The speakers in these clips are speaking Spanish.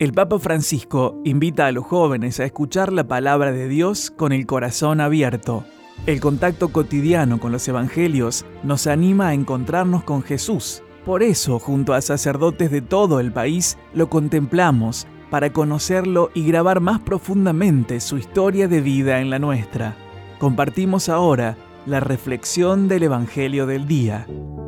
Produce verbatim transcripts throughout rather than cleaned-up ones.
El Papa Francisco invita a los jóvenes a escuchar la palabra de Dios con el corazón abierto. El contacto cotidiano con los evangelios nos anima a encontrarnos con Jesús. Por eso, junto a sacerdotes de todo el país, lo contemplamos para conocerlo y grabar más profundamente su historia de vida en la nuestra. Compartimos ahora la reflexión del Evangelio del día.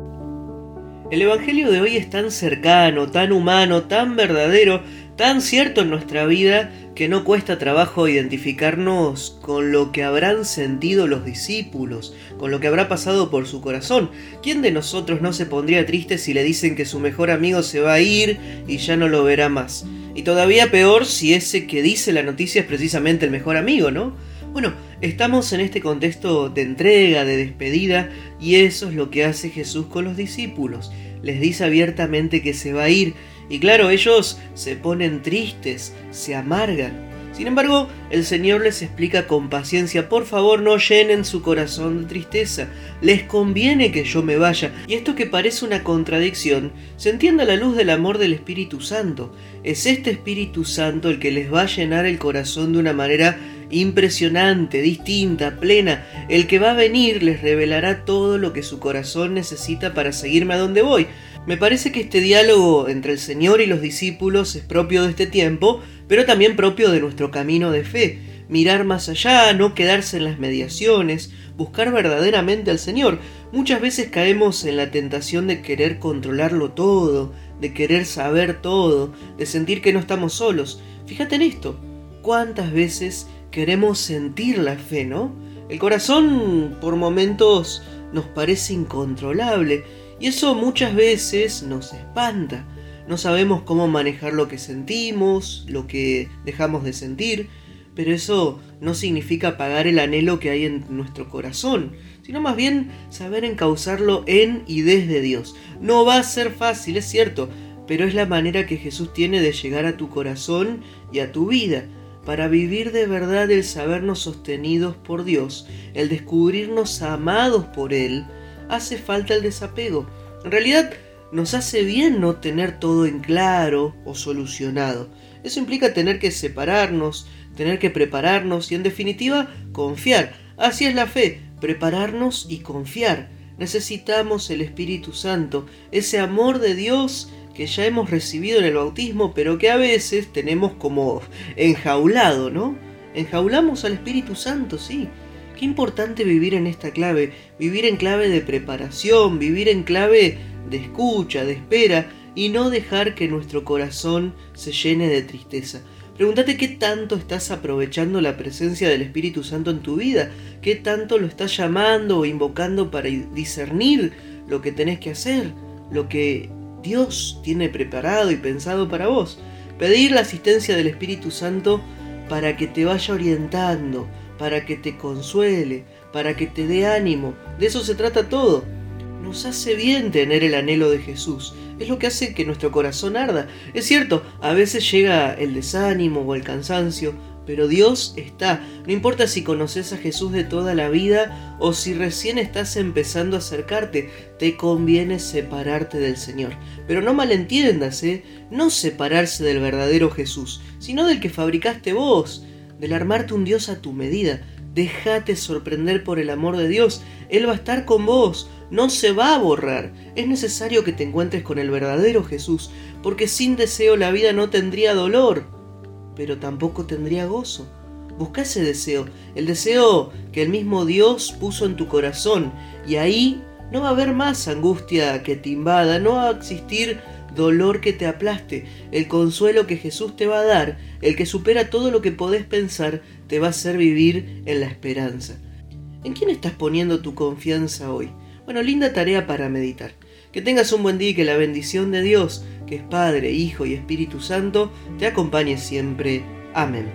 El Evangelio de hoy es tan cercano, tan humano, tan verdadero, tan cierto en nuestra vida que no cuesta trabajo identificarnos con lo que habrán sentido los discípulos, con lo que habrá pasado por su corazón. ¿Quién de nosotros no se pondría triste si le dicen que su mejor amigo se va a ir y ya no lo verá más? Y todavía peor si ese que dice la noticia es precisamente el mejor amigo, ¿no? Bueno, estamos en este contexto de entrega, de despedida, y eso es lo que hace Jesús con los discípulos. Les dice abiertamente que se va a ir, y claro, ellos se ponen tristes, se amargan. Sin embargo, el Señor les explica con paciencia: por favor, no llenen su corazón de tristeza, les conviene que yo me vaya. Y esto, que parece una contradicción, se entiende a la luz del amor del Espíritu Santo. Es este Espíritu Santo el que les va a llenar el corazón de una manera impresionante, distinta, plena. El que va a venir les revelará todo lo que su corazón necesita para seguirme a donde voy. Me parece que este diálogo entre el Señor y los discípulos es propio de este tiempo, pero también propio de nuestro camino de fe. Mirar más allá, no quedarse en las mediaciones, buscar verdaderamente al Señor. Muchas veces caemos en la tentación de querer controlarlo todo, de querer saber todo, de sentir que no estamos solos. Fíjate en esto, ¿cuántas veces queremos sentir la fe, no? El corazón por momentos nos parece incontrolable y eso muchas veces nos espanta. No sabemos cómo manejar lo que sentimos, lo que dejamos de sentir, pero eso no significa apagar el anhelo que hay en nuestro corazón, sino más bien saber encauzarlo en y desde Dios. No va a ser fácil, es cierto, pero es la manera que Jesús tiene de llegar a tu corazón y a tu vida. Para vivir de verdad el sabernos sostenidos por Dios, el descubrirnos amados por Él, hace falta el desapego. En realidad, nos hace bien no tener todo en claro o solucionado. Eso implica tener que separarnos, tener que prepararnos y, en definitiva, confiar. Así es la fe, prepararnos y confiar. Necesitamos el Espíritu Santo, ese amor de Dios que ya hemos recibido en el bautismo, pero que a veces tenemos como enjaulado, ¿no? Enjaulamos al Espíritu Santo, sí. Qué importante vivir en esta clave, vivir en clave de preparación, vivir en clave de escucha, de espera, y no dejar que nuestro corazón se llene de tristeza. Pregúntate qué tanto estás aprovechando la presencia del Espíritu Santo en tu vida, qué tanto lo estás llamando o invocando para discernir lo que tenés que hacer, lo que Dios tiene preparado y pensado para vos. Pedir la asistencia del Espíritu Santo para que te vaya orientando, para que te consuele, para que te dé ánimo. De eso se trata todo. Nos hace bien tener el anhelo de Jesús. Es lo que hace que nuestro corazón arda. Es cierto, a veces llega el desánimo o el cansancio, pero Dios está. No importa si conoces a Jesús de toda la vida o si recién estás empezando a acercarte, te conviene separarte del Señor. Pero no malentiendas, ¿eh? No separarse del verdadero Jesús, sino del que fabricaste vos, del armarte un Dios a tu medida. Déjate sorprender por el amor de Dios. Él va a estar con vos, no se va a borrar. Es necesario que te encuentres con el verdadero Jesús, porque sin deseo la vida no tendría dolor, pero tampoco tendría gozo. Busca ese deseo, el deseo que el mismo Dios puso en tu corazón, y ahí no va a haber más angustia que te invada, no va a existir dolor que te aplaste. El consuelo que Jesús te va a dar, el que supera todo lo que podés pensar, te va a hacer vivir en la esperanza. ¿En quién estás poniendo tu confianza hoy? Bueno, linda tarea para meditar. Que tengas un buen día y que la bendición de Dios, que es Padre, Hijo y Espíritu Santo, te acompañe siempre. Amén.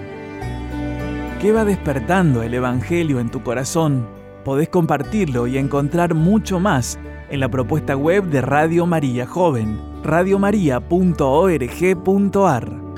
¿Qué va despertando el Evangelio en tu corazón? Podés compartirlo y encontrar mucho más en la propuesta web de Radio María Joven, radiomaria punto org punto ar.